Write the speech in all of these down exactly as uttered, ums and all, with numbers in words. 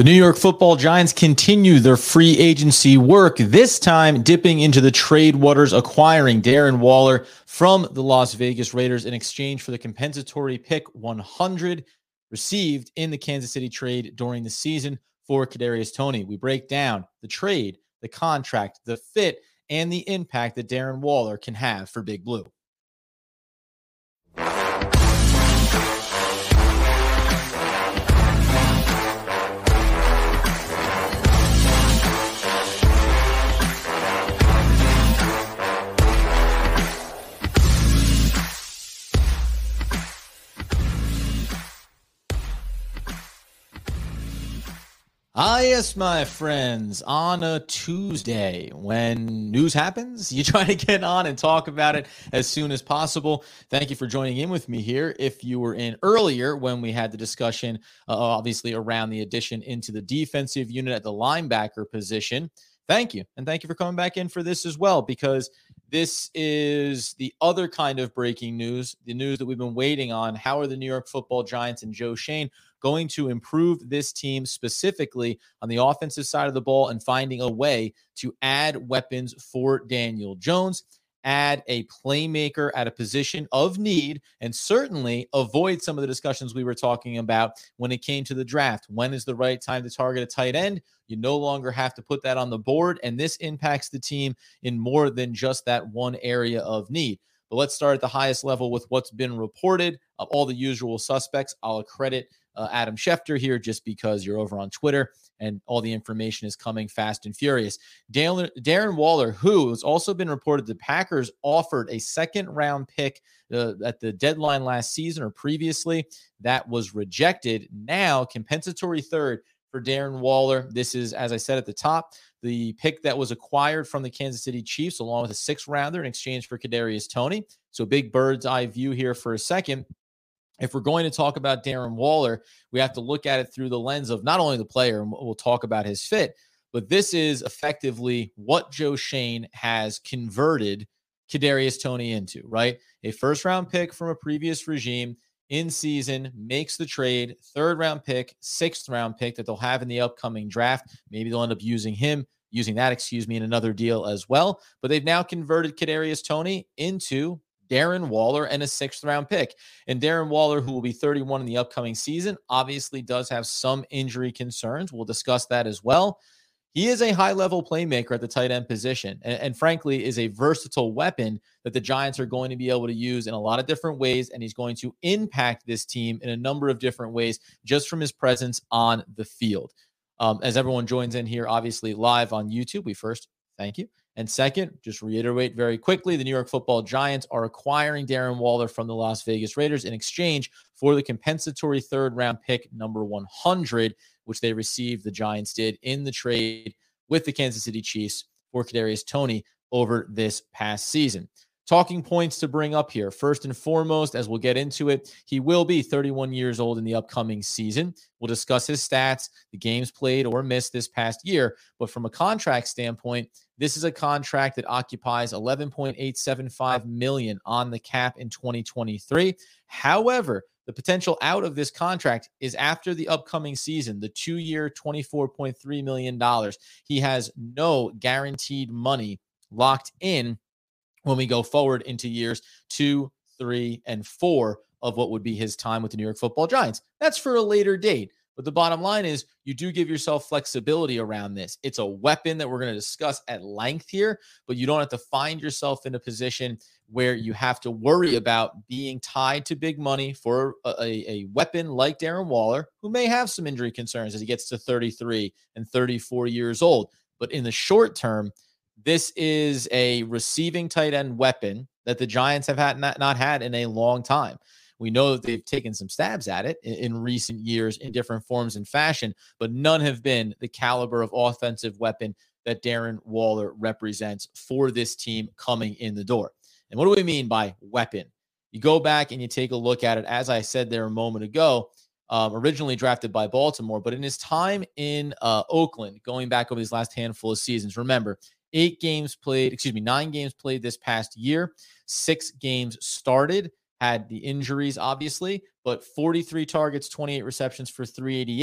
The New York Football Giants continue their free agency work, this time dipping into the trade waters, acquiring Darren Waller from the Las Vegas Raiders in exchange for the compensatory pick one hundred received in the Kansas City trade during the season for Kadarius Toney. We break down the trade, the contract, the fit, and the impact that Darren Waller can have for Big Blue. Ah, yes, my friends, on a Tuesday when news happens, you try to get on and talk about it as soon as possible. Thank you for joining in with me here. If you were in earlier when we had the discussion, uh, obviously around the addition into the defensive unit at the linebacker position, thank you. And thank you for coming back in for this as well, because this is the other kind of breaking news, the news that we've been waiting on. How are the New York Football Giants and Joe Schoen going to improve this team specifically on the offensive side of the ball and finding a way to add weapons for Daniel Jones, add a playmaker at a position of need, and certainly avoid some of the discussions we were talking about when it came to the draft. When is the right time to target a tight end? You no longer have to put that on the board, and this impacts the team in more than just that one area of need. But let's start at the highest level with what's been reported. Of all the usual suspects, I'll accredit uh, Adam Schefter here just because you're over on Twitter and all the information is coming fast and furious. Darren, Darren Waller, who has also been reported the Packers offered a second round pick uh, at the deadline last season or previously. That was rejected. Now, compensatory third for Darren Waller. This is, as I said at the top, the pick that was acquired from the Kansas City Chiefs along with a sixth rounder in exchange for Kadarius Toney. So big bird's eye view here for a second. If we're going to talk about Darren Waller, we have to look at it through the lens of not only the player, and we'll talk about his fit, but this is effectively what Joe Schoen has converted Kadarius Toney into, right? A first-round pick from a previous regime in season, makes the trade, third-round pick, sixth-round pick that they'll have in the upcoming draft. Maybe they'll end up using him, using that, excuse me, in another deal as well. But they've now converted Kadarius Toney into Darren Waller and a sixth round pick. And Darren Waller, who will be thirty-one in the upcoming season, obviously does have some injury concerns. We'll discuss that as well. He is a high-level playmaker at the tight end position and, and frankly is a versatile weapon that the Giants are going to be able to use in a lot of different ways, and he's going to impact this team in a number of different ways just from his presence on the field. Um, as everyone joins in here, obviously live on YouTube, we first thank you. And second, just reiterate very quickly, the New York Football Giants are acquiring Darren Waller from the Las Vegas Raiders in exchange for the compensatory third-round pick number one hundred, which they received, the Giants did, in the trade with the Kansas City Chiefs for Kadarius Toney over this past season. Talking points to bring up here. First and foremost, as we'll get into it, he will be thirty-one years old in the upcoming season. We'll discuss his stats, the games played or missed this past year. But from a contract standpoint, this is a contract that occupies eleven point eight seven five million dollars on the cap in twenty twenty-three. However, the potential out of this contract is after the upcoming season, the two-year, twenty-four point three million dollars. He has no guaranteed money locked in when we go forward into years two, three, and four of what would be his time with the New York Football Giants. That's for a later date. But the bottom line is you do give yourself flexibility around this. It's a weapon that we're going to discuss at length here, but you don't have to find yourself in a position where you have to worry about being tied to big money for a, a, a weapon like Darren Waller, who may have some injury concerns as he gets to thirty-three and thirty-four years old. But in the short term, this is a receiving tight end weapon that the Giants have had not, not had in a long time. We know that they've taken some stabs at it in, in recent years in different forms and fashion, but none have been the caliber of offensive weapon that Darren Waller represents for this team coming in the door. And what do we mean by weapon? You go back and you take a look at it, as I said there a moment ago, um, originally drafted by Baltimore, but in his time in uh, Oakland, going back over these last handful of seasons, remember, eight games played, excuse me, nine games played this past year, six games started, had the injuries, obviously, but forty-three targets, twenty-eight receptions for three eighty-eight.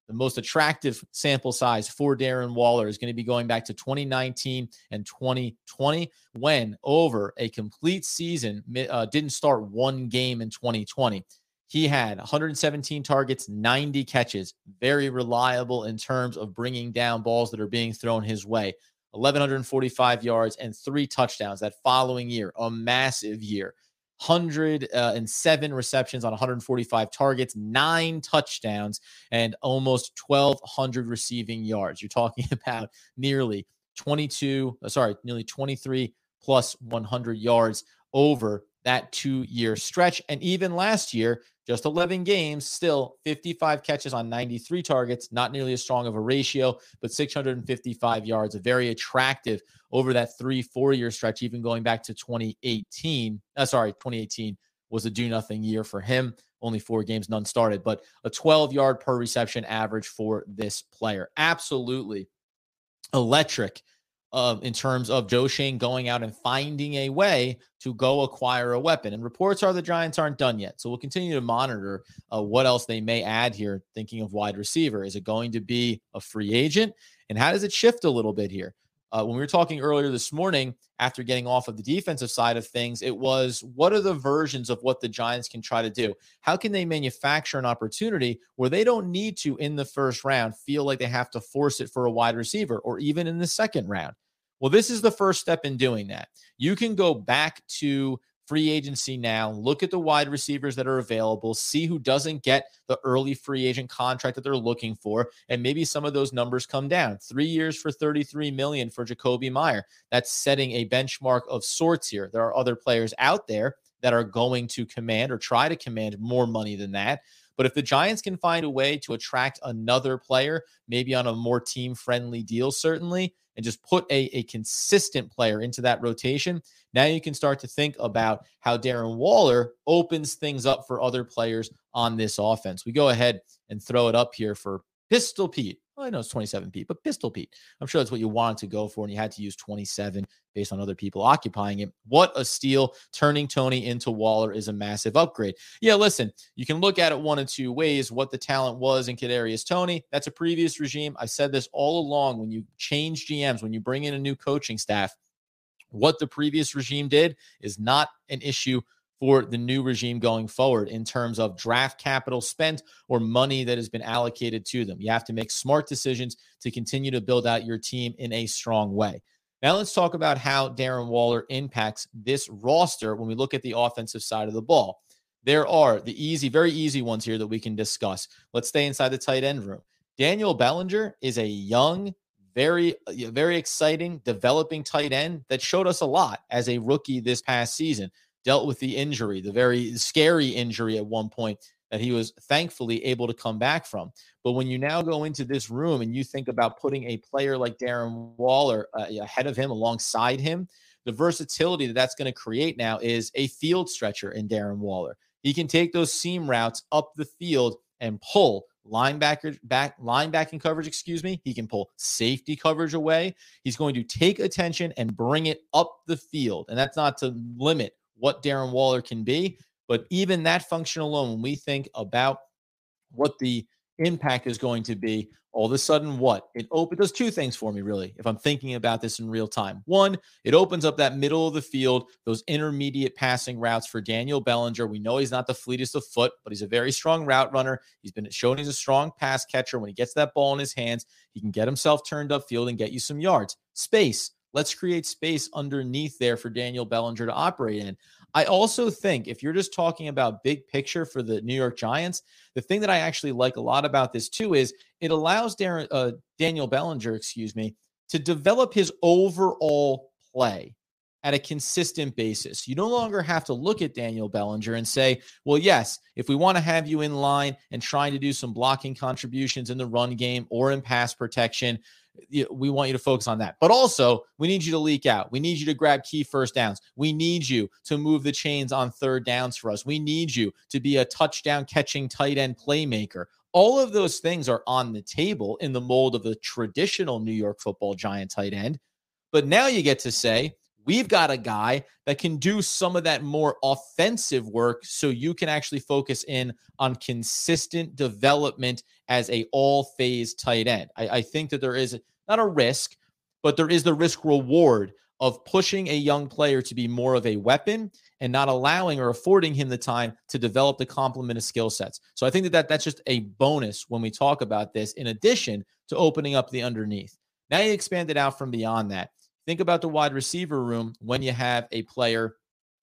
the most attractive sample size for Darren Waller is going to be going back to twenty nineteen and twenty twenty, when over a complete season, uh, didn't start one game in twenty twenty. He had one hundred seventeen targets, ninety catches, very reliable in terms of bringing down balls that are being thrown his way. eleven forty-five yards and three touchdowns that following year, a massive year. one hundred seven receptions on one hundred forty-five targets, nine touchdowns, and almost twelve hundred receiving yards. You're talking about nearly twenty-two, sorry, nearly twenty-three plus one hundred yards over that two-year stretch. And even last year, just eleven games, still fifty-five catches on ninety-three targets, not nearly as strong of a ratio, but six hundred fifty-five yards, a very attractive over that three, four-year stretch, even going back to twenty eighteen. Uh, sorry, twenty eighteen was a do-nothing year for him. Only four games, none started, but a twelve-yard per reception average for this player. Absolutely electric. Uh, in terms of Joe Schoen going out and finding a way to go acquire a weapon. And reports are the Giants aren't done yet. So we'll continue to monitor uh, what else they may add here, thinking of wide receiver. Is it going to be a free agent? And how does it shift a little bit here? Uh, when we were talking earlier this morning, after getting off of the defensive side of things, it was, what are the versions of what the Giants can try to do? How can they manufacture an opportunity where they don't need to, in the first round, feel like they have to force it for a wide receiver, or even in the second round? Well, this is the first step in doing that. You can go back to free agency now, look at the wide receivers that are available, see who doesn't get the early free agent contract that they're looking for, and maybe some of those numbers come down. Three years for thirty-three million dollars for Jakobi Meyer. That's setting a benchmark of sorts here. There are other players out there that are going to command or try to command more money than that. But if the Giants can find a way to attract another player, maybe on a more team-friendly deal, certainly, and just put a, a consistent player into that rotation, now you can start to think about how Darren Waller opens things up for other players on this offense. We go ahead and throw it up here for Pistol Pete. Well, I know it's twenty-seven Pete, but Pistol Pete. I'm sure that's what you wanted to go for, and you had to use twenty-seven based on other people occupying it. What a steal. Turning Toney into Waller is a massive upgrade. Yeah, listen, you can look at it one of two ways. What the talent was in Kadarius Toney, that's a previous regime. I've said this all along. When you change G Ms, when you bring in a new coaching staff, what the previous regime did is not an issue for the new regime going forward in terms of draft capital spent or money that has been allocated to them. You have to make smart decisions to continue to build out your team in a strong way. Now let's talk about how Darren Waller impacts this roster when we look at the offensive side of the ball. There are the easy, very easy ones here that we can discuss. Let's stay inside the tight end room. Daniel Bellinger is a young, very, very exciting, developing tight end that showed us a lot as a rookie this past season. Dealt with the injury, the very scary injury at one point that he was thankfully able to come back from. But when you now go into this room and you think about putting a player like Darren Waller uh, ahead of him, alongside him, the versatility that that's going to create now is a field stretcher in Darren Waller. He can take those seam routes up the field and pull linebacker back linebacking coverage, excuse me. He can pull safety coverage away. He's going to take attention and bring it up the field. And that's not to limit what Darren Waller can be, but even that function alone, when we think about what the impact is going to be, all of a sudden, what? It opens, does two things for me, really, if I'm thinking about this in real time. One, it opens up that middle of the field, those intermediate passing routes for Daniel Bellinger. We know he's not the fleetest of foot, but he's a very strong route runner. He's been shown he's a strong pass catcher. When he gets that ball in his hands, he can get himself turned upfield and get you some yards. Space. Let's create space underneath there for Daniel Bellinger to operate in. I also think if you're just talking about big picture for the New York Giants, the thing that I actually like a lot about this too is it allows Darren, uh, Daniel Bellinger, excuse me, to develop his overall play at a consistent basis. You no longer have to look at Daniel Bellinger and say, well, yes, if we want to have you in line and trying to do some blocking contributions in the run game or in pass protection, we want you to focus on that. But also, we need you to leak out. We need you to grab key first downs. We need you to move the chains on third downs for us. We need you to be a touchdown catching tight end playmaker. All of those things are on the table in the mold of a traditional New York Football Giant tight end. But now you get to say, We've got a guy that can do some of that more offensive work so you can actually focus in on consistent development as a all-phase tight end. I, I think that there is not a risk, but there is the risk reward of pushing a young player to be more of a weapon and not allowing or affording him the time to develop the complement of skill sets. So I think that, that that's just a bonus when we talk about this, in addition to opening up the underneath. Now you expand it out from beyond that. Think about the wide receiver room when you have a player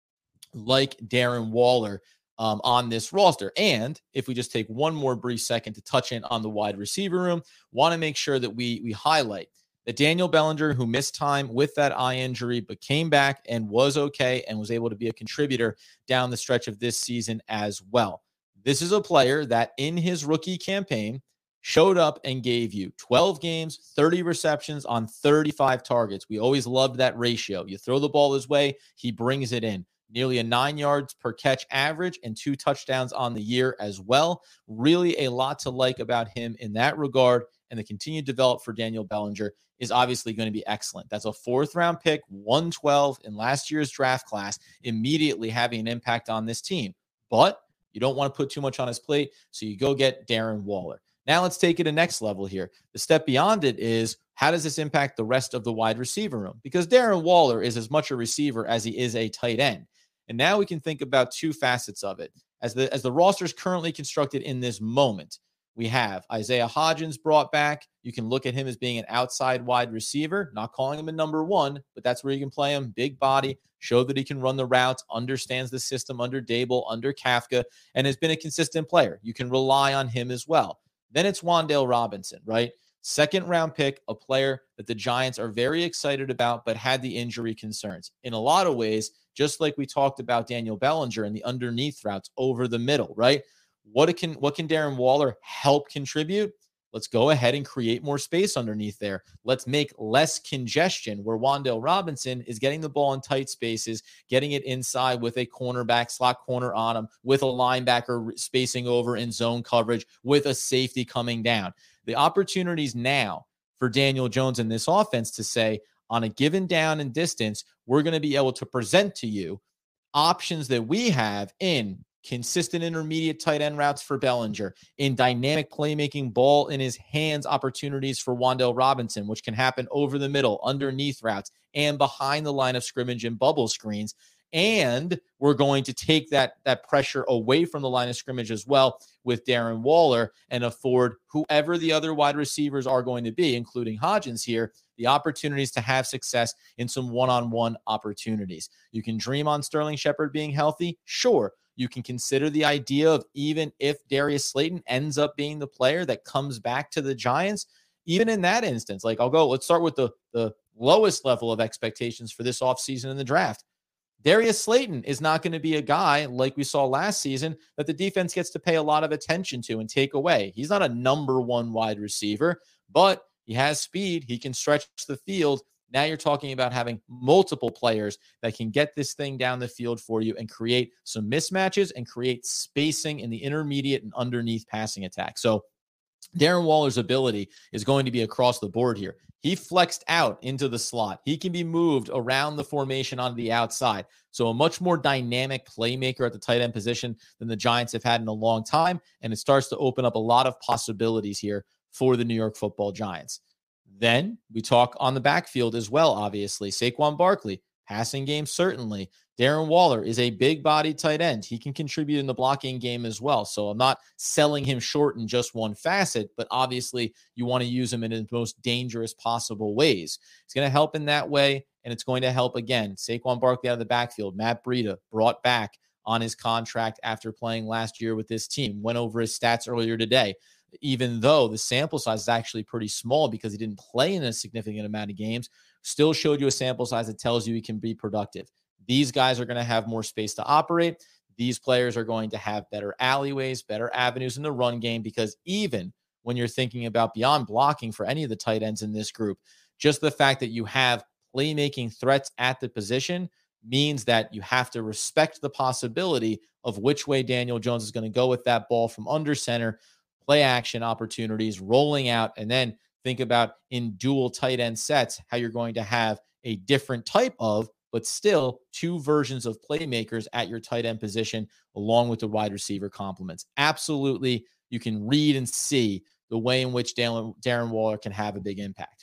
like Darren Waller um, on this roster. And if we just take one more brief second to touch in on the wide receiver room, want to make sure that we we highlight that Daniel Bellinger, who missed time with that eye injury, but came back and was okay and was able to be a contributor down the stretch of this season as well. This is a player that in his rookie campaign showed up and gave you twelve games, thirty receptions on thirty-five targets. We always loved that ratio. You throw the ball his way, he brings it in. Nearly a nine yards per catch average and two touchdowns on the year as well. Really a lot to like about him in that regard. And the continued develop for Daniel Bellinger is obviously going to be excellent. That's a fourth round pick, one twelve in last year's draft class, immediately having an impact on this team. But you don't want to put too much on his plate, so you go get Darren Waller. Now let's take it a next level here. The step beyond it is, how does this impact the rest of the wide receiver room? Because Darren Waller is as much a receiver as he is a tight end. And now we can think about two facets of it. As the, as the roster is currently constructed in this moment, we have Isaiah Hodgins brought back. You can look at him as being an outside wide receiver, not calling him a number one, but that's where you can play him. Big body, show that he can run the routes, understands the system under Dable, under Kafka, and has been a consistent player. You can rely on him as well. Then it's Wan'Dale Robinson, right? Second round pick, a player that the Giants are very excited about, but had the injury concerns. In a lot of ways, just like we talked about Daniel Bellinger and the underneath routes over the middle, right? What it can, what can Darren Waller help contribute? Let's go ahead and create more space underneath there. Let's make less congestion where Wan'Dale Robinson is getting the ball in tight spaces, getting it inside with a cornerback, slot corner on him, with a linebacker spacing over in zone coverage, with a safety coming down. The opportunities now for Daniel Jones in this offense to say, on a given down and distance, we're going to be able to present to you options that we have in consistent intermediate tight end routes for Bellinger, in dynamic playmaking, ball in his hands opportunities for Wan'Dale Robinson, which can happen over the middle, underneath routes, and behind the line of scrimmage and bubble screens. And we're going to take that, that pressure away from the line of scrimmage as well with Darren Waller and afford whoever the other wide receivers are going to be, including Hodgins here, the opportunities to have success in some one-on-one opportunities. You can dream on Sterling Shepard being healthy. Sure. You can consider the idea of, even if Darius Slayton ends up being the player that comes back to the Giants, even in that instance, like I'll go, let's start with the, the lowest level of expectations for this offseason in the draft. Darius Slayton is not going to be a guy like we saw last season that the defense gets to pay a lot of attention to and take away. He's not a number one wide receiver, but he has speed. He can stretch the field. Now you're talking about having multiple players that can get this thing down the field for you and create some mismatches and create spacing in the intermediate and underneath passing attack. So Darren Waller's ability is going to be across the board here. He flexed out into the slot. He can be moved around the formation onto the outside. So a much more dynamic playmaker at the tight end position than the Giants have had in a long time. And it starts to open up a lot of possibilities here for the New York Football Giants. Then we talk on the backfield as well, obviously. Saquon Barkley, passing game, certainly. Darren Waller is a big-bodied tight end. He can contribute in the blocking game as well. So I'm not selling him short in just one facet, but obviously you want to use him in the most dangerous possible ways. It's going to help in that way, and it's going to help, again, Saquon Barkley out of the backfield. Matt Breida brought back on his contract after playing last year with this team. Went over his stats earlier today. Even though the sample size is actually pretty small because he didn't play in a significant amount of games, still showed you a sample size that tells you he can be productive. These guys are going to have more space to operate. These players are going to have better alleyways, better avenues in the run game, because even when you're thinking about beyond blocking for any of the tight ends in this group, just the fact that you have playmaking threats at the position means that you have to respect the possibility of which way Daniel Jones is going to go with that ball from under center, play action opportunities, rolling out, and then think about in dual tight end sets, how you're going to have a different type of but still two versions of playmakers at your tight end position, along with the wide receiver complements. Absolutely, you can read and see the way in which Darren, Darren Waller can have a big impact.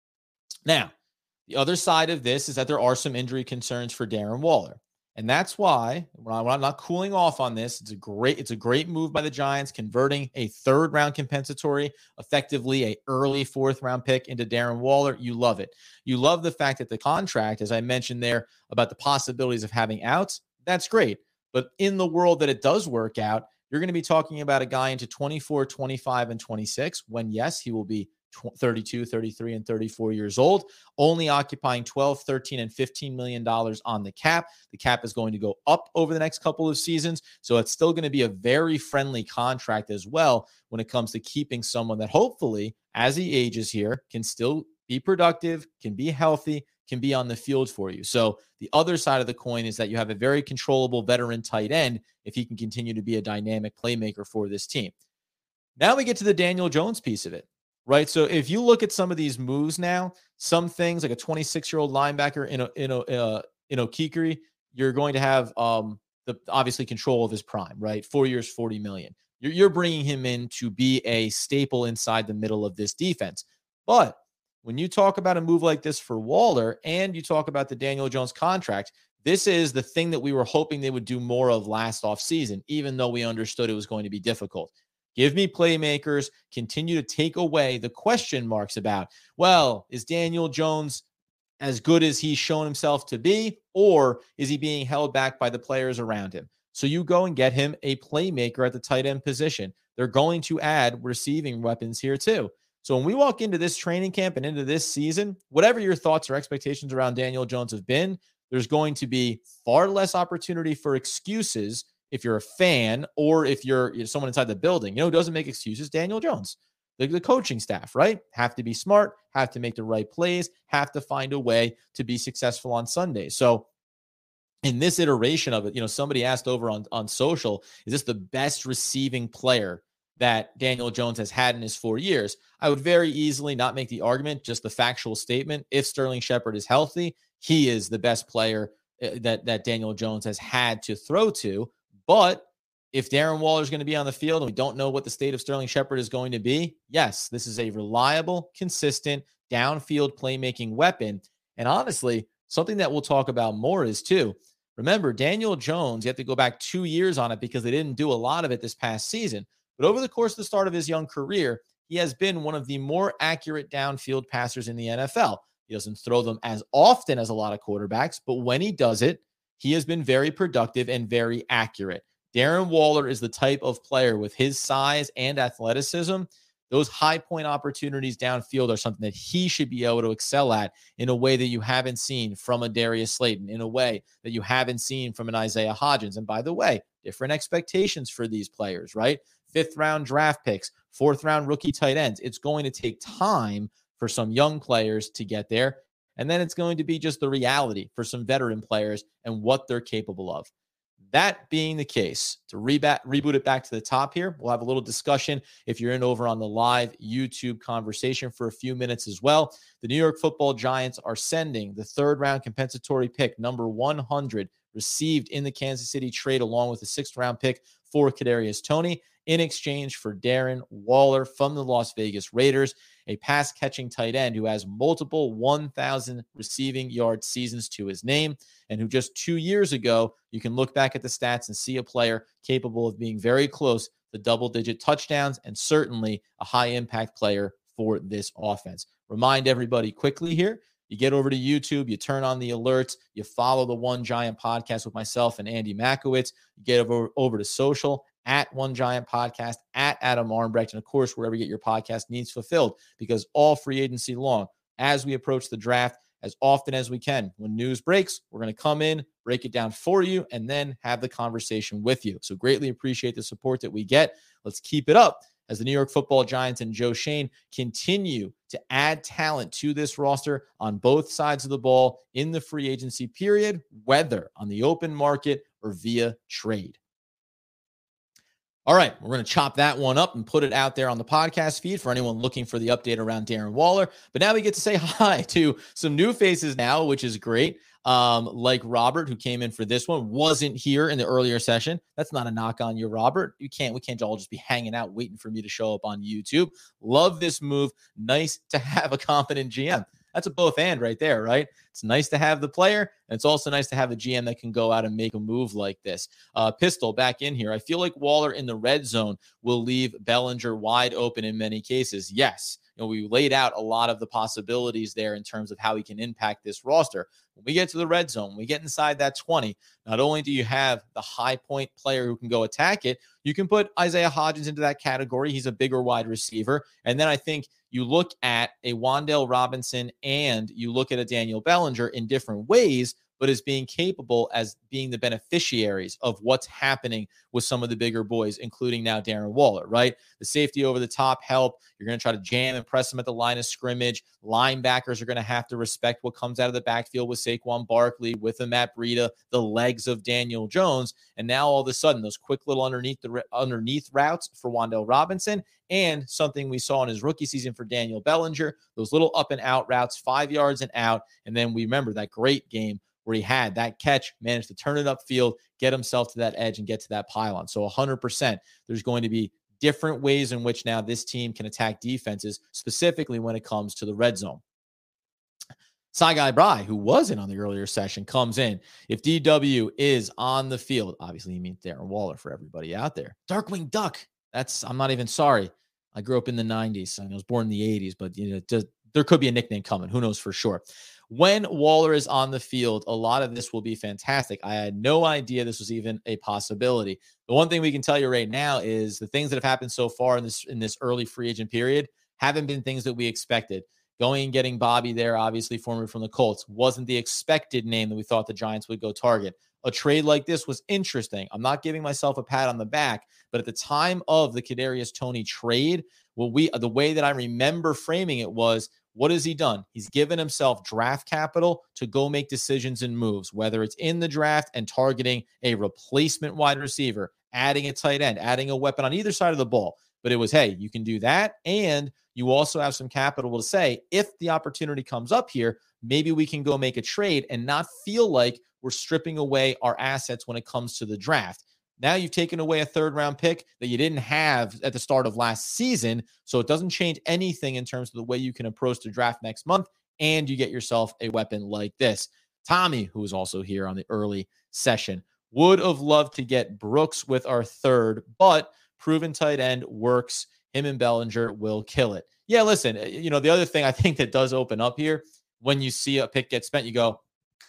Now, the other side of this is that there are some injury concerns for Darren Waller. And that's why when I'm not cooling off on this, it's a great, it's a great move by the Giants, converting a third round compensatory, effectively a early fourth round pick into Darren Waller. You love it. You love the fact that the contract, as I mentioned there, about the possibilities of having outs. That's great. But in the world that it does work out, you're going to be talking about a guy into twenty-four, twenty-five, and twenty-six when, yes, he will be thirty-two, thirty-three, and thirty-four years old, only occupying twelve, thirteen, and fifteen million dollars on the cap. The cap is going to go up over the next couple of seasons, so it's still going to be a very friendly contract as well when it comes to keeping someone that hopefully, as he ages here, can still be productive, can be healthy, can be on the field for you. So the other side of the coin is that you have a very controllable veteran tight end if he can continue to be a dynamic playmaker for this team. Now we get to the Daniel Jones piece of it. Right. So if you look at some of these moves now, some things like a twenty-six-year-old linebacker in a, in a, uh, in Okikiri, you're going to have um, the obviously control of his prime, right? Four years, forty million. You're, you're bringing him in to be a staple inside the middle of this defense. But when you talk about a move like this for Waller and you talk about the Daniel Jones contract, this is the thing that we were hoping they would do more of last offseason, even though we understood it was going to be difficult. Give me playmakers, continue to take away the question marks about, well, is Daniel Jones as good as he's shown himself to be, or is he being held back by the players around him? So you go and get him a playmaker at the tight end position. They're going to add receiving weapons here too. So when we walk into this training camp and into this season, whatever your thoughts or expectations around Daniel Jones have been, there's going to be far less opportunity for excuses if you're a fan or if you're, you're someone inside the building. You know who doesn't make excuses? Daniel Jones. The, the coaching staff, right? Have to be smart, have to make the right plays, have to find a way to be successful on Sunday. So in this iteration of it, you know, somebody asked over on, on social, is this the best receiving player that Daniel Jones has had in his four years? I would very easily not make the argument, just the factual statement. If Sterling Shepard is healthy, he is the best player that, that Daniel Jones has had to throw to. But if Darren Waller is going to be on the field and we don't know what the state of Sterling Shepard is going to be, yes, this is a reliable, consistent, downfield playmaking weapon. And honestly, something that we'll talk about more is too, remember, Daniel Jones, you have to go back two years on it because they didn't do a lot of it this past season. But over the course of the start of his young career, he has been one of the more accurate downfield passers in the N F L. He doesn't throw them as often as a lot of quarterbacks, but when he does it, he has been very productive and very accurate. Darren Waller is the type of player with his size and athleticism. Those high point opportunities downfield are something that he should be able to excel at in a way that you haven't seen from a Darius Slayton, in a way that you haven't seen from an Isaiah Hodgins. And by the way, different expectations for these players, right? Fifth round draft picks, fourth round rookie tight ends. It's going to take time for some young players to get there. And then it's going to be just the reality for some veteran players and what they're capable of. That being the case, to reboot, reboot it back to the top here, we'll have a little discussion if you're in over on the live YouTube conversation for a few minutes as well. The New York Football Giants are sending the third round compensatory pick, number one hundred, received in the Kansas City trade, along with a sixth round pick for Kadarius Toney, in exchange for Darren Waller from the Las Vegas Raiders, a pass-catching tight end who has multiple one thousand receiving yard seasons to his name, and who just two years ago, you can look back at the stats and see a player capable of being very close to double-digit touchdowns and certainly a high-impact player for this offense. Remind everybody quickly here, you get over to YouTube, you turn on the alerts, you follow the One Giant podcast with myself and Andy Makowitz, you get over, over to social, at One Giant Podcast, at Adam Armbrecht, and of course, wherever you get your podcast needs fulfilled, because all free agency long, as we approach the draft, as often as we can, when news breaks, we're going to come in, break it down for you, and then have the conversation with you. So greatly appreciate the support that we get. Let's keep it up as the New York Football Giants and Joe Schoen continue to add talent to this roster on both sides of the ball in the free agency period, whether on the open market or via trade. All right, we're going to chop that one up and put it out there on the podcast feed for anyone looking for the update around Darren Waller. But now we get to say hi to some new faces now, which is great. Um, like Robert, who came in for this one, wasn't here in the earlier session. That's not a knock on you, Robert. You can't, we can't all just be hanging out waiting for me to show up on YouTube. Love this move. Nice to have a confident G M. That's a both and right there, right? It's nice to have the player, and it's also nice to have a G M that can go out and make a move like this. Uh, Pistol back in here. I feel like Waller in the red zone will leave Bellinger wide open in many cases. Yes. You know, we laid out a lot of the possibilities there in terms of how he can impact this roster. When we get to the red zone, when we get inside that twenty, not only do you have the high point player who can go attack it, you can put Isaiah Hodgins into that category. He's a bigger wide receiver. And then I think you look at a Wan'Dale Robinson and you look at a Daniel Bellinger in different ways, but as being capable as being the beneficiaries of what's happening with some of the bigger boys, including now Darren Waller, right? The safety over the top help. You're going to try to jam and press them at the line of scrimmage. Linebackers are going to have to respect what comes out of the backfield with Saquon Barkley, with a Matt Breida, the legs of Daniel Jones. And now all of a sudden, those quick little underneath the underneath routes for Wan'Dale Robinson, and something we saw in his rookie season for Daniel Bellinger, those little up and out routes, five yards and out. And then we remember that great game where he had that catch, managed to turn it upfield, get himself to that edge, and get to that pylon. So one hundred percent, there's going to be different ways in which now this team can attack defenses, specifically when it comes to the red zone. Saigai Bry, who wasn't on the earlier session, comes in. If D W is on the field, obviously he means Darren Waller for everybody out there. Darkwing Duck. That's, I'm not even sorry. I grew up in the nineties. I was born in the eighties, but you know, just, there could be a nickname coming. Who knows for sure. When Waller is on the field, a lot of this will be fantastic. I had no idea this was even a possibility. The one thing we can tell you right now is the things that have happened so far in this in this early free agent period haven't been things that we expected. Going and getting Bobby there, obviously formerly from the Colts, wasn't the expected name that we thought the Giants would go target. A trade like this was interesting. I'm not giving myself a pat on the back, but at the time of the Kadarius Toney trade, well, we the way that I remember framing it was, what has he done? He's given himself draft capital to go make decisions and moves, whether it's in the draft and targeting a replacement wide receiver, adding a tight end, adding a weapon on either side of the ball. But it was, hey, you can do that. And you also have some capital to say, if the opportunity comes up here, maybe we can go make a trade and not feel like we're stripping away our assets when it comes to the draft. Now you've taken away a third round pick that you didn't have at the start of last season. So it doesn't change anything in terms of the way you can approach the draft next month. And you get yourself a weapon like this. Tommy, who is also here on the early session, would have loved to get Brooks with our third, but proven tight end works. Him and Bellinger will kill it. Yeah, listen, you know, the other thing I think that does open up here, when you see a pick get spent, you go,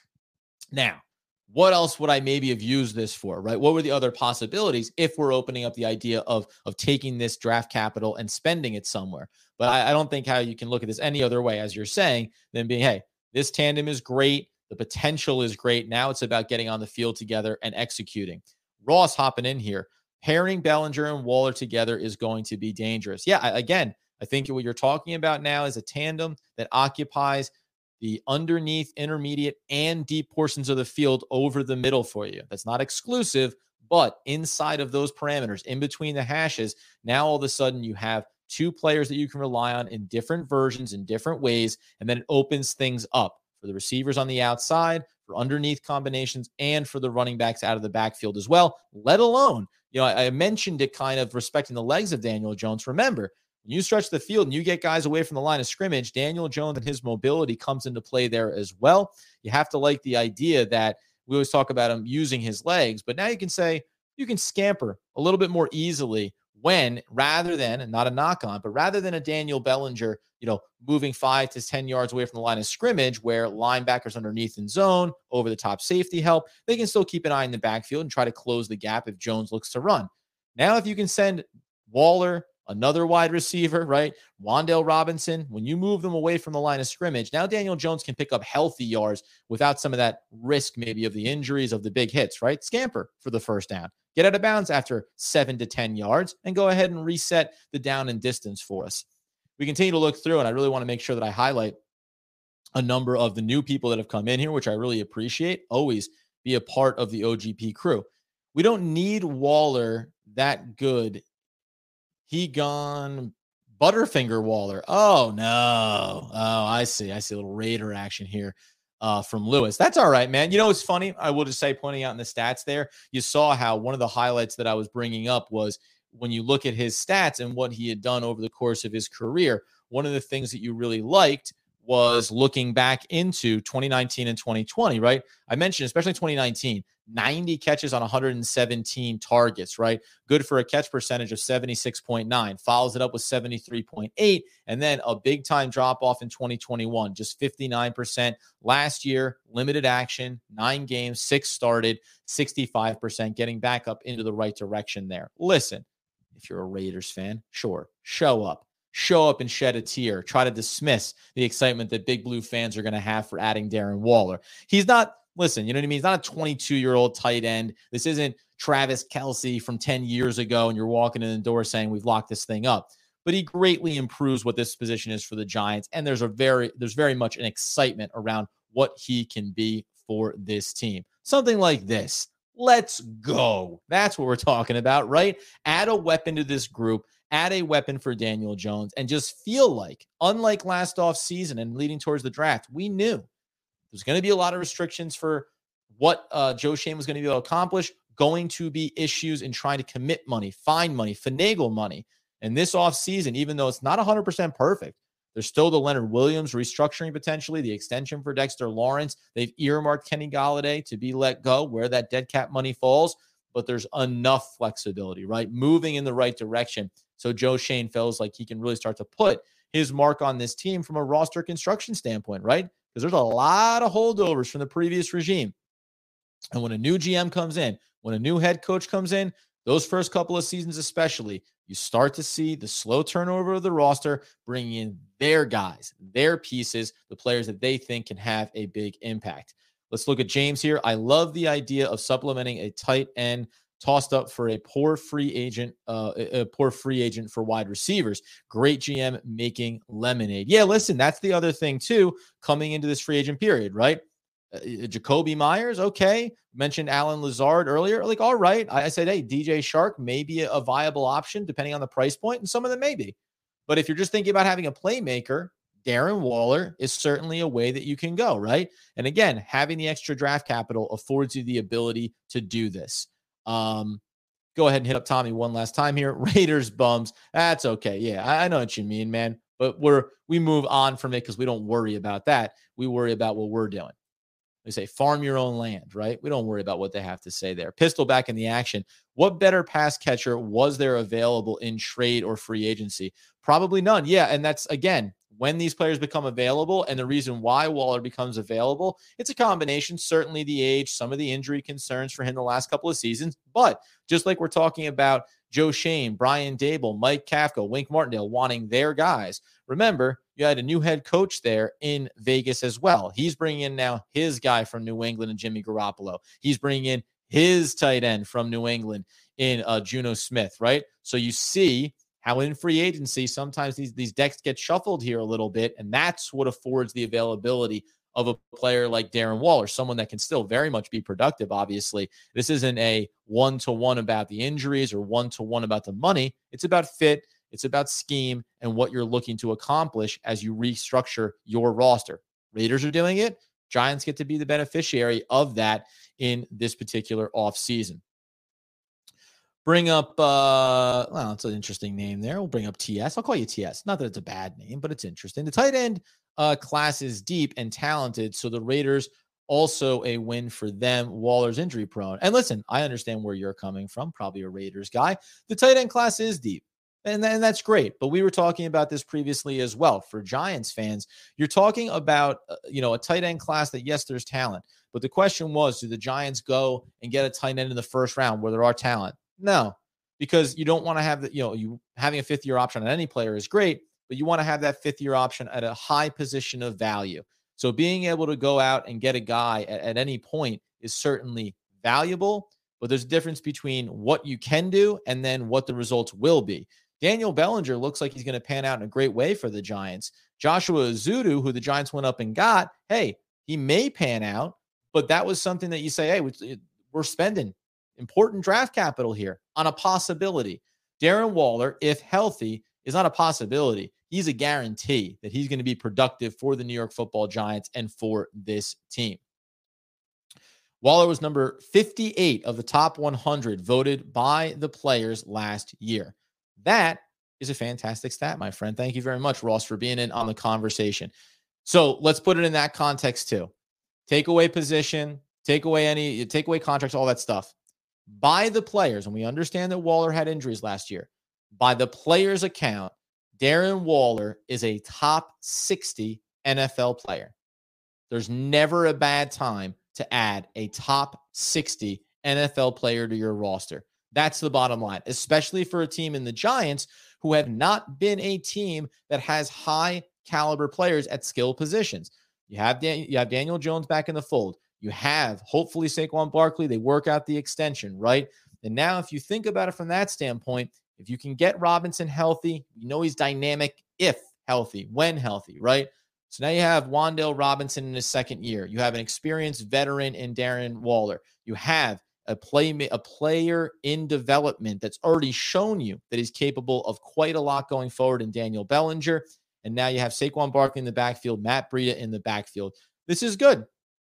now, what else would I maybe have used this for, right? What were the other possibilities if we're opening up the idea of, of taking this draft capital and spending it somewhere? But I, I don't think how you can look at this any other way, as you're saying, than being, hey, this tandem is great. The potential is great. Now it's about getting on the field together and executing. Ross hopping in here. Pairing Bellinger and Waller together is going to be dangerous. Yeah, I, again, I think what you're talking about now is a tandem that occupies the underneath, intermediate, and deep portions of the field over the middle for you. That's not exclusive, but inside of those parameters, in between the hashes, now all of a sudden you have two players that you can rely on in different versions, in different ways, and then it opens things up for the receivers on the outside, for underneath combinations, and for the running backs out of the backfield as well, let alone, you know, I, I mentioned it kind of respecting the legs of Daniel Jones. Remember, when you stretch the field and you get guys away from the line of scrimmage, Daniel Jones and his mobility comes into play there as well. You have to like the idea that we always talk about him using his legs, but now you can say you can scamper a little bit more easily when, rather than, and not a knock on, but rather than a Daniel Bellinger, you know, moving five to ten yards away from the line of scrimmage where linebackers underneath in zone, over the top safety help, they can still keep an eye in the backfield and try to close the gap if Jones looks to run. Now, if you can send Waller, another wide receiver, right? Wan'Dale Robinson, when you move them away from the line of scrimmage, now Daniel Jones can pick up healthy yards without some of that risk maybe of the injuries, of the big hits, right? Scamper for the first down. Get out of bounds after seven to ten yards and go ahead and reset the down and distance for us. We continue to look through, and I really want to make sure that I highlight a number of the new people that have come in here, which I really appreciate. Always be a part of the O G P crew. We don't need Waller that good. He gone Butterfinger Waller. Oh, no. Oh, I see. I see a little Raider action here. uh, from Lewis. That's all right, man. You know, it's funny. I will just say, pointing out in the stats there, you saw how one of the highlights that I was bringing up was when you look at his stats and what he had done over the course of his career, one of the things that you really liked was looking back into twenty nineteen and twenty twenty, right? I mentioned, especially twenty nineteen, ninety catches on one hundred seventeen targets, right? Good for a catch percentage of seventy-six point nine, follows it up with seventy-three point eight, and then a big time drop off in twenty twenty-one, just fifty-nine percent. Last year, limited action, nine games, six started, sixty-five percent, getting back up into the right direction there. Listen, if you're a Raiders fan, sure, show up. Show up and shed a tear. Try to dismiss the excitement that Big Blue fans are going to have for adding Darren Waller. He's not, listen, you know what I mean? He's not a twenty-two-year-old tight end. This isn't Travis Kelce from ten years ago, and you're walking in the door saying, we've locked this thing up. But he greatly improves what this position is for the Giants, and there's a very, there's very much an excitement around what he can be for this team. Something like this. Let's go. That's what we're talking about, right? Add a weapon to this group. Add a weapon for Daniel Jones, and just feel like, unlike last offseason and leading towards the draft, we knew there's going to be a lot of restrictions for what uh, Joe Schoen was going to be able to accomplish, going to be issues in trying to commit money, find money, finagle money. And this offseason, even though it's not one hundred percent perfect, there's still the Leonard Williams restructuring potentially, the extension for Dexter Lawrence. They've earmarked Kenny Golladay to be let go where that dead cap money falls, but there's enough flexibility, right? Moving in the right direction. So Joe Schoen feels like he can really start to put his mark on this team from a roster construction standpoint, right? Because there's a lot of holdovers from the previous regime. And when a new G M comes in, when a new head coach comes in, those first couple of seasons especially, you start to see the slow turnover of the roster, bringing in their guys, their pieces, the players that they think can have a big impact. Let's look at James here. I love the idea of supplementing a tight end tossed up for a poor free agent, uh, a poor free agent for wide receivers. Great G M making lemonade. Yeah, listen, that's the other thing too, coming into this free agent period, right? Uh, Jacoby Myers, okay. Mentioned Alan Lazard earlier. Like, all right. I, I said, hey, D J Shark may be a, a viable option depending on the price point, and some of them may be. But if you're just thinking about having a playmaker, Darren Waller is certainly a way that you can go, right? And again, having the extra draft capital affords you the ability to do this. Um, go ahead and hit up Tommy one last time here. Raiders bums. That's okay. Yeah, I, I know what you mean, man. But we're we move on from it because we don't worry about that. We worry about what we're doing. They say farm your own land, right? We don't worry about what they have to say there. Pistol back in the action. What better pass catcher was there available in trade or free agency? Probably none. Yeah, and that's, again, when these players become available and the reason why Waller becomes available, it's a combination. Certainly the age, some of the injury concerns for him the last couple of seasons. But just like we're talking about Joe Schoen, Brian Dable, Mike Kafka, Wink Martindale wanting their guys, remember, you had a new head coach there in Vegas as well. He's bringing in now his guy from New England and Jimmy Garoppolo. He's bringing in his tight end from New England in uh, Juno Smith, right? So you see how in free agency, sometimes these, these decks get shuffled here a little bit, and that's what affords the availability of a player like Darren Waller, someone that can still very much be productive, obviously. This isn't a one-to-one about the injuries or one-to-one about the money. It's about fit. It's about scheme and what you're looking to accomplish as you restructure your roster. Raiders are doing it. Giants get to be the beneficiary of that in this particular offseason. Bring up, uh, well, it's an interesting name there. We'll bring up T S. I'll call you T S. Not that it's a bad name, but it's interesting. The tight end uh, class is deep and talented, so the Raiders also a win for them. Waller's injury prone. And listen, I understand where you're coming from, probably a Raiders guy. The tight end class is deep, and, and that's great. But we were talking about this previously as well. For Giants fans, you're talking about, uh, you know, a tight end class that, yes, there's talent. But the question was, do the Giants go and get a tight end in the first round where there are talent? No, because you don't want to have the, you know, you having a fifth year option on any player is great, but you want to have that fifth year option at a high position of value. So being able to go out and get a guy at, at any point is certainly valuable, but there's a difference between what you can do and then what the results will be. Daniel Bellinger looks like he's going to pan out in a great way for the Giants. Joshua Ezeudu, who the Giants went up and got, hey, he may pan out, but that was something that you say, hey, we're spending important draft capital here on a possibility. Darren Waller, if healthy, is not a possibility. he's a guarantee that he's going to be productive for the New York Football Giants and for this team. Waller was number fifty-eight of the top one hundred voted by the players last year. That is a fantastic stat, my friend. Thank you very much, Ross, for being in on the conversation. So let's put it in that context too. Take away position, take away any, take away contracts, all that stuff. By the players, and we understand that Waller had injuries last year, by the players' account, Darren Waller is a top sixty N F L player. There's never a bad time to add a top sixty N F L player to your roster. That's the bottom line, especially for a team in the Giants who have not been a team that has high caliber players at skill positions. You have, Dan- you have Daniel Jones back in the fold. You have, hopefully, Saquon Barkley. They work out the extension, right? And now if you think about it from that standpoint, if you can get Robinson healthy, you know he's dynamic if healthy, when healthy, right? So now you have Wan'Dale Robinson in his second year. You have an experienced veteran in Darren Waller. You have a play a player in development that's already shown you that he's capable of quite a lot going forward in Daniel Bellinger. And now you have Saquon Barkley in the backfield, Matt Breida in the backfield. This is good.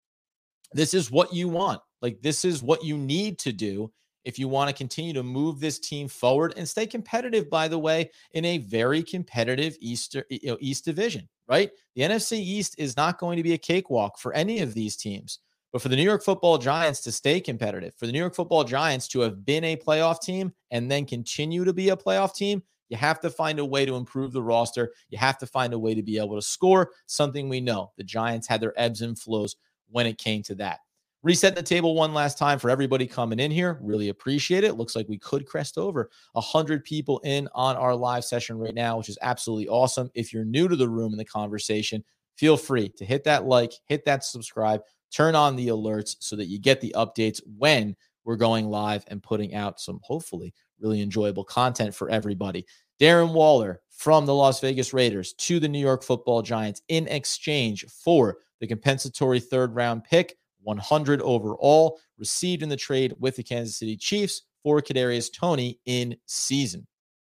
This is what you want. Like, this is what you need to do if you want to continue to move this team forward and stay competitive, by the way, in a very competitive East, you know, East division, right? The N F C East is not going to be a cakewalk for any of these teams. But for the New York Football Giants to stay competitive, for the New York Football Giants to have been a playoff team and then continue to be a playoff team, you have to find a way to improve the roster. You have to find a way to be able to score, something we know. The Giants had their ebbs and flows when it came to that. Reset the table one last time for everybody coming in here. Really appreciate it. Looks like we could crest over one hundred people in on our live session right now, which is absolutely awesome. If you're new to the room and the conversation, feel free to hit that like, hit that subscribe, turn on the alerts so that you get the updates when we're going live and putting out some, hopefully, really enjoyable content for everybody. Darren Waller from the Las Vegas Raiders to the New York Football Giants in exchange for the compensatory third round pick, one hundred overall, received in the trade with the Kansas City Chiefs for Kadarius Toney in season.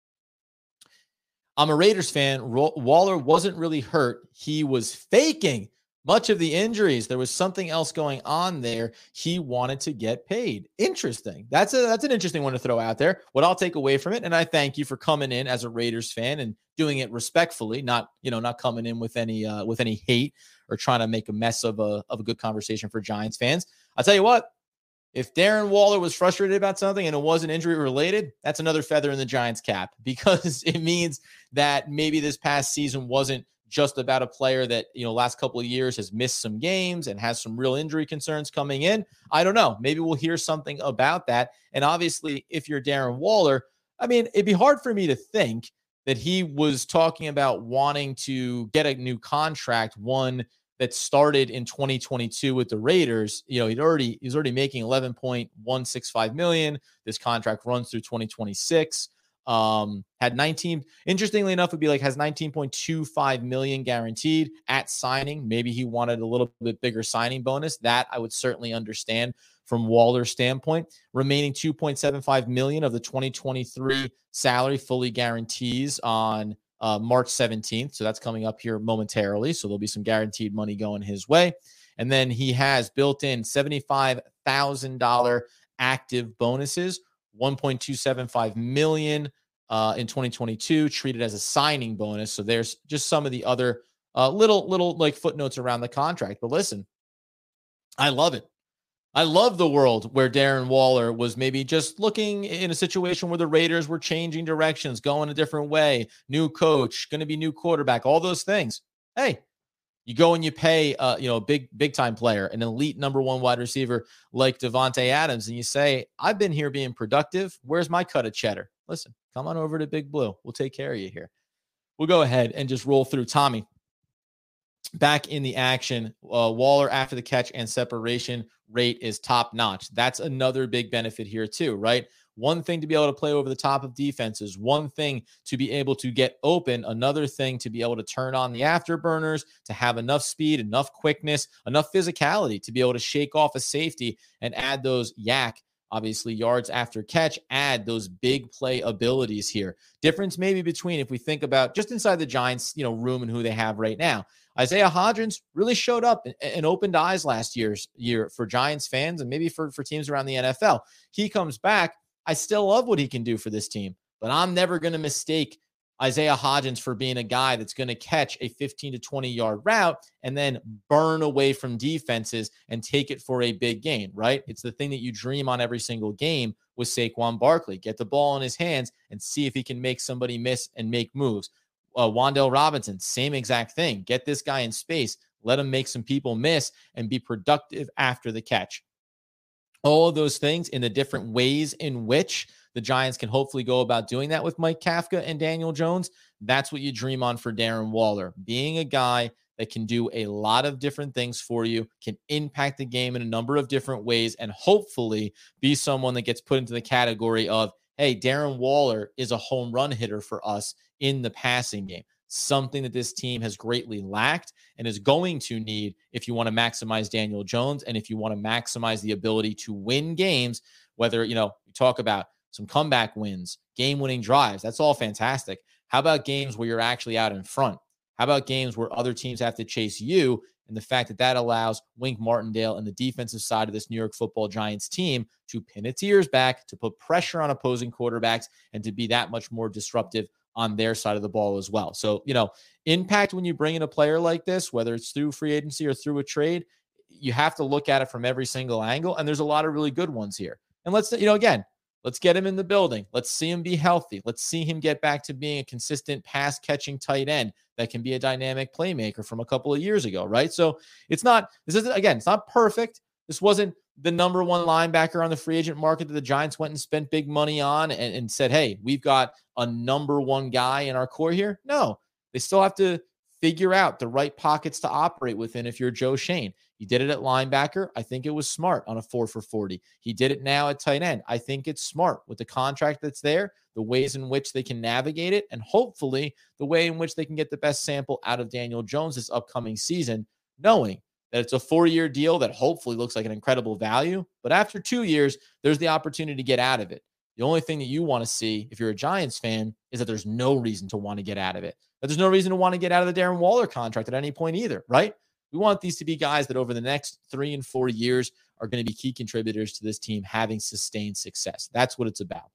I'm a Raiders fan. Waller wasn't really hurt. He was faking much of the injuries. There was something else going on there. He wanted to get paid. Interesting. That's a that's an interesting one to throw out there. What I'll take away from it, and I thank you for coming in as a Raiders fan and doing it respectfully, not you know not coming in with any uh, with any hate or trying to make a mess of a of a good conversation for Giants fans. I'll tell you what. If Darren Waller was frustrated about something and it wasn't injury related, that's another feather in the Giants' cap, because it means that maybe this past season wasn't just about a player that, you know, last couple of years has missed some games and has some real injury concerns coming in. I don't know. Maybe we'll hear something about that. And obviously, if you're Darren Waller, I mean, it'd be hard for me to think that he was talking about wanting to get a new contract, one that started in twenty twenty-two with the Raiders. You know, he'd already, he's already making eleven point one six five million dollars. This contract runs through twenty twenty-six. Um, had nineteen, interestingly enough, would be like has nineteen point two five million guaranteed at signing. Maybe he wanted a little bit bigger signing bonus. That I would certainly understand from Waller's standpoint. Remaining two point seven five million of the twenty twenty-three salary fully guarantees on uh, March seventeenth. So that's coming up here momentarily. So there'll be some guaranteed money going his way. And then he has built in seventy-five thousand dollars active bonuses, one point two seven five million dollars uh, in twenty twenty-two, treated as a signing bonus. So there's just some of the other uh, little, little like footnotes around the contract. But listen, I love it. I love the world where Darren Waller was maybe just looking in a situation where the Raiders were changing directions, going a different way, new coach, going to be new quarterback, all those things. Hey, you go and you pay, uh, you know, a big, big time player, an elite number one wide receiver like Devontae Adams, and you say, I've been here being productive. Where's my cut of cheddar? Listen, come on over to Big Blue. We'll take care of you here. We'll go ahead and just roll through. Tommy, back in the action. Uh, Waller after the catch and separation rate is top notch. That's another big benefit here too, right? One thing to be able to play over the top of defenses, one thing to be able to get open, another thing to be able to turn on the afterburners, to have enough speed, enough quickness, enough physicality to be able to shake off a safety and add those yak Obviously, yards after catch add those big play abilities here. Difference maybe between, if we think about just inside the Giants, you know, room and who they have right now. Isaiah Hodgins really showed up and, and opened eyes last year's year for Giants fans and maybe for, for teams around the N F L. He comes back. I still love what he can do for this team, but I'm never going to mistake Isaiah Hodgins for being a guy that's going to catch a fifteen to twenty yard route and then burn away from defenses and take it for a big gain, right? It's the thing that you dream on every single game with Saquon Barkley. Get the ball in his hands and see if he can make somebody miss and make moves. Uh, Wan'Dale Robinson, same exact thing. Get this guy in space, let him make some people miss and be productive after the catch. All of those things in the different ways in which the Giants can hopefully go about doing that with Mike Kafka and Daniel Jones. That's what you dream on for Darren Waller, being a guy that can do a lot of different things for you, can impact the game in a number of different ways, and hopefully be someone that gets put into the category of, hey, Darren Waller is a home run hitter for us in the passing game. Something that this team has greatly lacked and is going to need if you want to maximize Daniel Jones and if you want to maximize the ability to win games, whether, you know, we talk about some comeback wins, game-winning drives. That's all fantastic. How about games where you're actually out in front? How about games where other teams have to chase you? And the fact that that allows Wink Martindale and the defensive side of this New York Football Giants team to pin its ears back, to put pressure on opposing quarterbacks, and to be that much more disruptive on their side of the ball as well. So, you know, impact when you bring in a player like this, whether it's through free agency or through a trade, you have to look at it from every single angle. And there's a lot of really good ones here. And let's, you know, again, let's get him in the building. Let's see him be healthy. Let's see him get back to being a consistent pass catching tight end that can be a dynamic playmaker from a couple of years ago, right? So it's not, this isn't, again, it's not perfect. This wasn't the number one linebacker on the free agent market that the Giants went and spent big money on and, and said, hey, we've got a number one guy in our core here. No, they still have to figure out the right pockets to operate within if you're Joe Schoen. He did it at linebacker. I think it was smart on a four for forty. He did it now at tight end. I think it's smart with the contract that's there, the ways in which they can navigate it, and hopefully the way in which they can get the best sample out of Daniel Jones this upcoming season, knowing that it's a four-year deal that hopefully looks like an incredible value. But after two years, there's the opportunity to get out of it. The only thing that you want to see, if you're a Giants fan, is that there's no reason to want to get out of it. But there's no reason to want to get out of the Darren Waller contract at any point either, right? We want these to be guys that over the next three and four years are going to be key contributors to this team having sustained success. That's what it's about.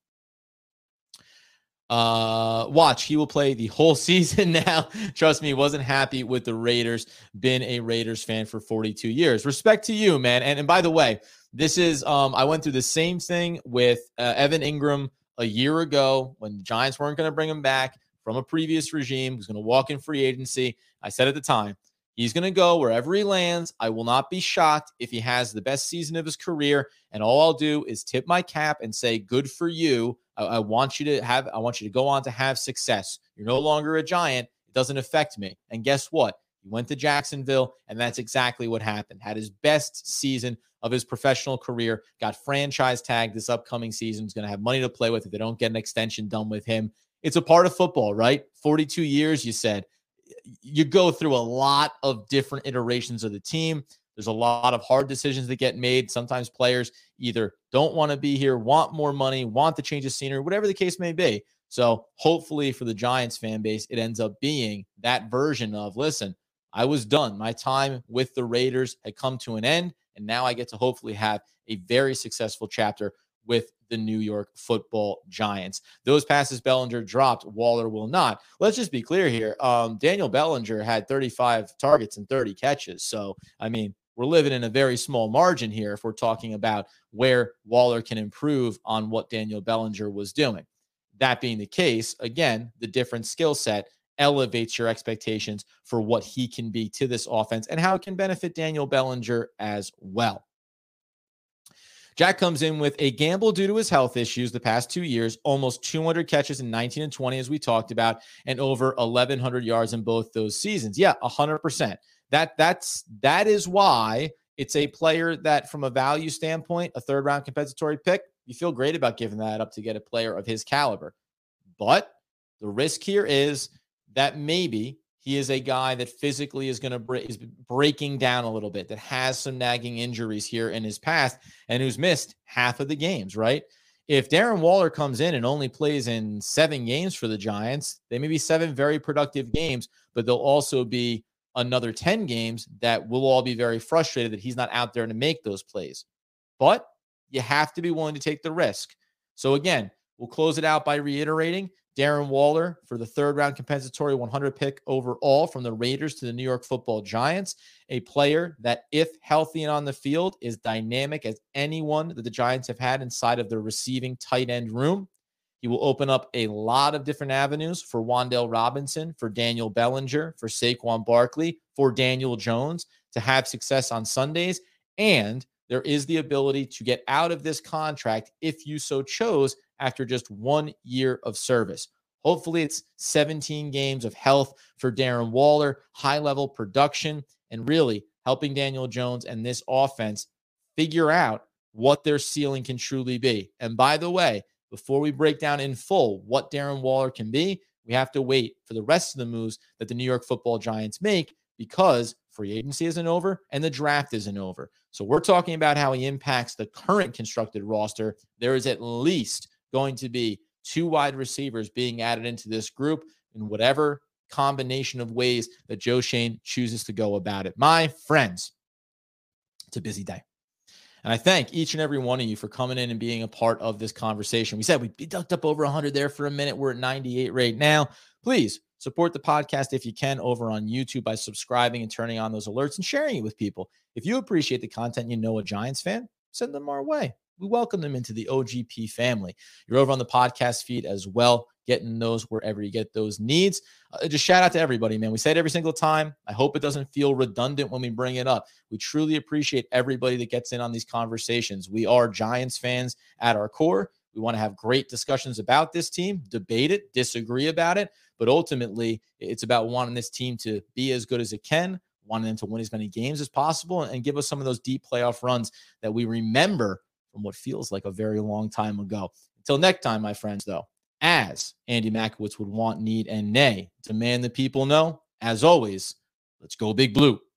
Uh, watch, he will play the whole season now. Trust me, he wasn't happy with the Raiders. Been a Raiders fan for forty-two years. Respect to you, man. And, and by the way, this is, um, I went through the same thing with uh, Evan Ingram a year ago when the Giants weren't going to bring him back from a previous regime. He was going to walk in free agency. I said at the time, he's going to go wherever he lands. I will not be shocked if he has the best season of his career. And all I'll do is tip my cap and say, good for you. I, I want you to have, I want you to go on to have success. You're no longer a Giant. It doesn't affect me. And guess what? He went to Jacksonville, and that's exactly what happened. Had his best season of his professional career, got franchise tagged this upcoming season. He's going to have money to play with if they don't get an extension done with him. It's a part of football, right? forty-two years, you said. You go through a lot of different iterations of the team. There's a lot of hard decisions that get made. Sometimes players either don't want to be here, want more money, want to change the scenery, whatever the case may be. So hopefully for the Giants fan base, it ends up being that version of, listen, I was done. My time with the Raiders had come to an end, and now I get to hopefully have a very successful chapter with the New York Football Giants. Those passes Bellinger dropped, Waller will not. Let's just be clear here. Um, Daniel Bellinger had thirty-five targets and thirty catches. So, I mean, we're living in a very small margin here if we're talking about where Waller can improve on what Daniel Bellinger was doing. That being the case, again, the different skill set elevates your expectations for what he can be to this offense and how it can benefit Daniel Bellinger as well. Jack comes in with a gamble due to his health issues the past two years, almost two hundred catches in nineteen and twenty, as we talked about, and over eleven hundred yards in both those seasons. Yeah, one hundred percent. That, that's, that is why it's a player that, from a value standpoint, a third-round compensatory pick, you feel great about giving that up to get a player of his caliber. But the risk here is that maybe He is a guy that physically is going to break, is breaking down a little bit, that has some nagging injuries here in his past, and who's missed half of the games, right? If Darren Waller comes in and only plays in seven games for the Giants, they may be seven very productive games, but they'll also be another ten games that we'll all be very frustrated that he's not out there to make those plays. But you have to be willing to take the risk. So again, we'll close it out by reiterating Darren Waller for the third round compensatory one hundred pick overall from the Raiders to the New York Football Giants, a player that, if healthy and on the field, is dynamic as anyone that the Giants have had inside of their receiving tight end room. He will open up a lot of different avenues for Wan'Dale Robinson, for Daniel Bellinger, for Saquon Barkley, for Daniel Jones to have success on Sundays. And there is the ability to get out of this contract if you so chose after just one year of service. Hopefully it's seventeen games of health for Darren Waller, high-level production, and really helping Daniel Jones and this offense figure out what their ceiling can truly be. And by the way, before we break down in full what Darren Waller can be, we have to wait for the rest of the moves that the New York Football Giants make, because free agency isn't over and the draft isn't over. So we're talking about how he impacts the current constructed roster. There is at least going to be two wide receivers being added into this group in whatever combination of ways that Joe Schoen chooses to go about it. My friends, it's a busy day. And I thank each and every one of you for coming in and being a part of this conversation. We said we ducked up over one hundred there for a minute. We're at ninety-eight right now. Please support the podcast if you can over on YouTube by subscribing and turning on those alerts and sharing it with people. If you appreciate the content, you know a Giants fan, send them our way. We welcome them into the O G P family. You're over on the podcast feed as well, getting those wherever you get those needs. Uh, just shout out to everybody, man. We say it every single time. I hope it doesn't feel redundant when we bring it up. We truly appreciate everybody that gets in on these conversations. We are Giants fans at our core. We want to have great discussions about this team, debate it, disagree about it, but ultimately it's about wanting this team to be as good as it can, wanting them to win as many games as possible, and give us some of those deep playoff runs that we remember from what feels like a very long time ago. Until next time, my friends, though, as Andy Makowitz would want, need, and nay, demand the people know, as always, let's go Big Blue.